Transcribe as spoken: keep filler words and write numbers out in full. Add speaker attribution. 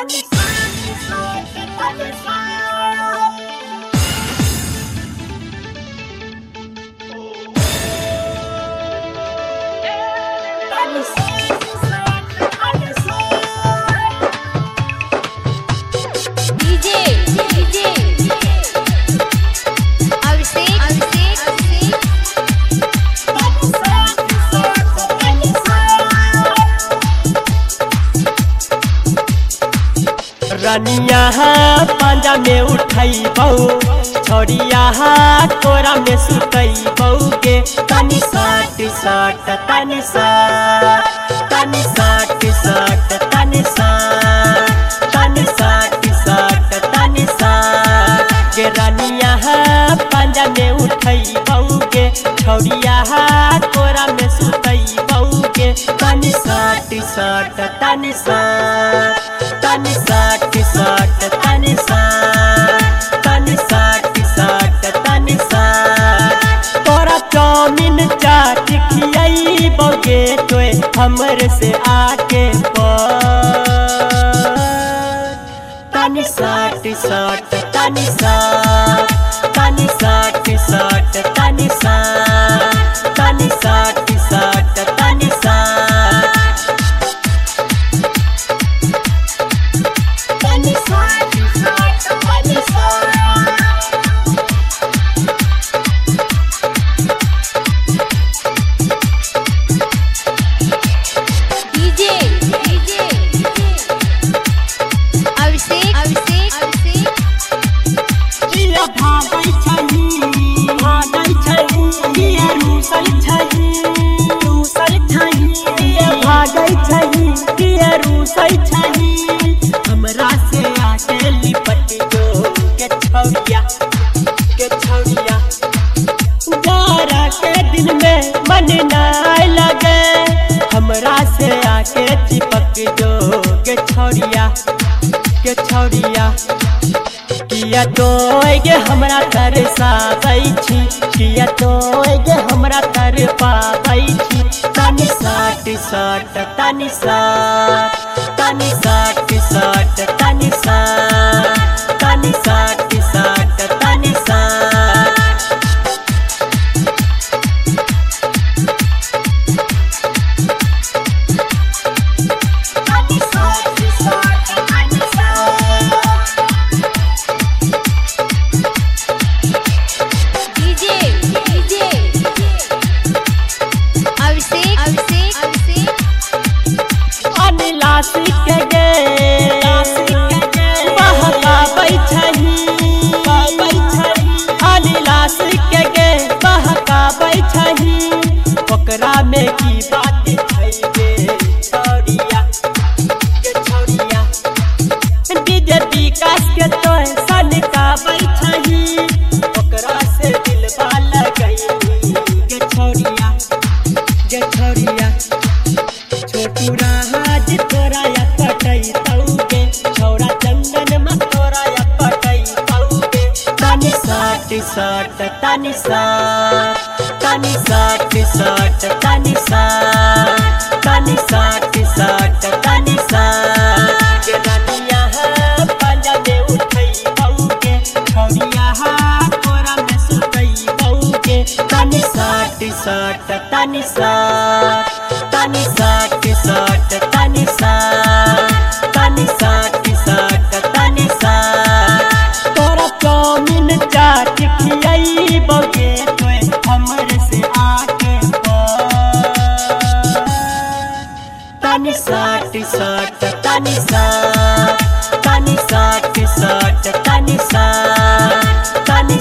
Speaker 1: रनिया पांजा में उठाई बहू छोड़िया कोरा में सुतई बहू के तनी साट साट तनी साट तनी साट साट तनी साट तनी साट साट तनी साट के रनिया पांजा में उठाई बहू के छोड़िया कोरा में सुतई बहू के तनी साट साट तनी साट तनी साट साट तनी साट तनी साट साट तनी साट तोरा चाउमीन चाट खियाई बगे तोय हमर से आके तनी साट साट तनी साट तनी साट साट तनी साट तनी साट साट तनी साट हमरा से आके लिपट जो के छौरिया के छौरिया जारा के दिन में मन ना लगे हमरा से आके चिपक जो के छौरिया के छौरिया किया तो गे हमरा तरसाबै छी किया तो गे हमरा तर पाबै छी तनी साट साट तनी साट तनी साट साट तनी साट तनी साट साट तनी साट ओकरा में की बात छै गे छौरिया के छौरिया डीजे विकास के तो सन का बैठही ओकरा से दिलवा लगई के छौरिया के छौरिया छोटू राज तोरा या पटई तौगे छौरा चंदन में तोरा या पटई तौगे तनी साट साट तनी साट तनी साट साट तनी साट तनी साट साट तनी साट के रनिया पांजा में उठई बहू के छौरिया कोरा में सुतई बहू के तनी साट साट तनी साट तनी साट साट तनी साट तनी साट साट तनी साट तोरा चाउमीन चाट खियाई बगे तोय हमर से आके तनी साट साट तनी साट तनी साट साट तनी साट तनी